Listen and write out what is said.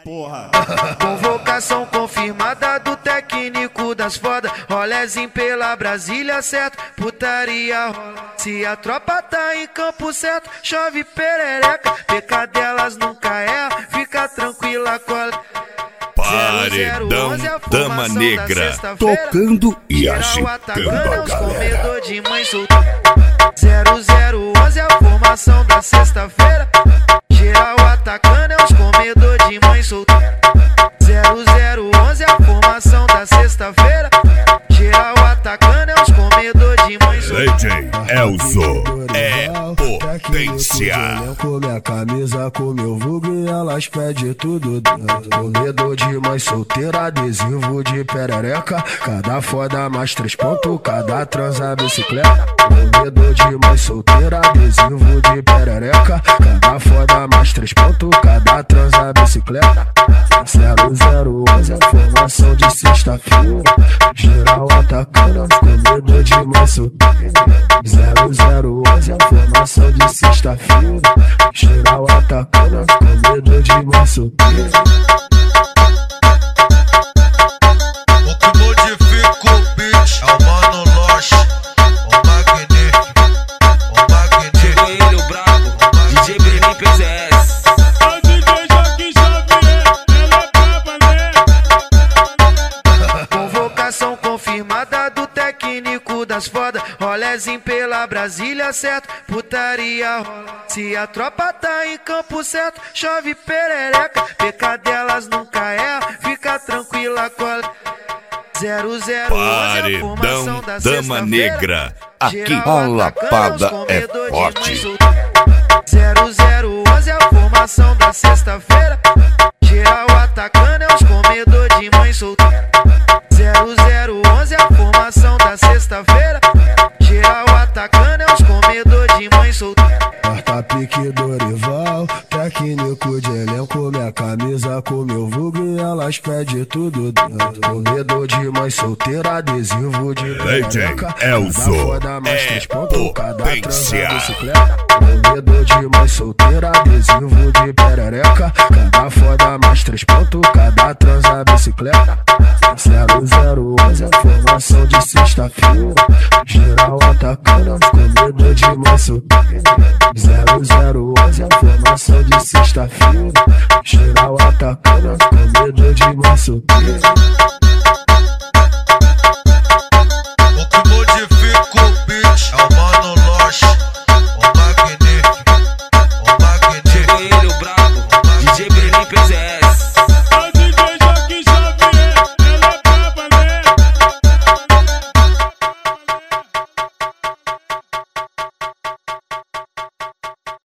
porra. Convocação confirmada do técnico das foda. Rolezinho pela Brasília, certo? Putaria rola. Se a tropa tá em campo certo, chove perereca. Pecadelas nunca erra, fica tranquila, cola. Paredão Dama Negra, tocando e agitando a galera. De mãe solta. 0011 é a formação da sexta-feira. Geral atacando é os comedor de mãe solta. 0011 é a formação da sexta-feira. Geral atacando é os comedor de mãe solta. DJ Elzo é potência. Com minha camisa, com meu vulgo e elas pedem tudo. Comedor de mãe solteira, adesivo de perereca. Cada foda mais 3 pontos, cada transa bicicleta. Comedor de mãe solteira, adesivo de perereca. Cada foda mais 3 pontos, cada transa bicicleta. 0011 é a formação de sexta-feira. Geral atacando, comedor de mãe solteira. 0011 é a formação de sexta-feira. Geral atacando, comedor de mãe solteira. O que modifica o beat é o Mano Loche, o magnífico, o magnífico. Chegou ele, o brabo, DJ Brenin PZS. O DJ Joaquim Xavier, ela é braba, né? Convocação confirmada do técnico das foda. Rolezinho pela Brasília, certo? Putaria rola. Se a tropa tá em campo certo, chove perereca. Pecadelas nunca erra, fica tranquila, cola. 0011 é a formação Paredão da Dama Negra, aqui Geral a lapada atacando, é os comedor de forte. mãe solta. 0011 é a formação da sexta-feira. Geral atacando é os comedor de mãe solta. 0011 é a formação da sexta-feira. Geral atacando é os comedor de mãe solta. Quarta pique Dorival, técnico de elenco. Minha camisa com meu vulgo e elas pedem tudo. Comedor de mãe solteira, adesivo de perereca. Elzo Cada foda mais é 3 pontos, cada potência. transa bicicleta. Comedor de mãe solteira, adesivo de perereca. Cada foda mais 3 pontos, cada transa bicicleta. 0011 é a formação de sexta-feira. Geral atacando, comedor de mãe solteira. 0011 é a formação de sexta-feira. Geral atacando, comedor de mãe solteira.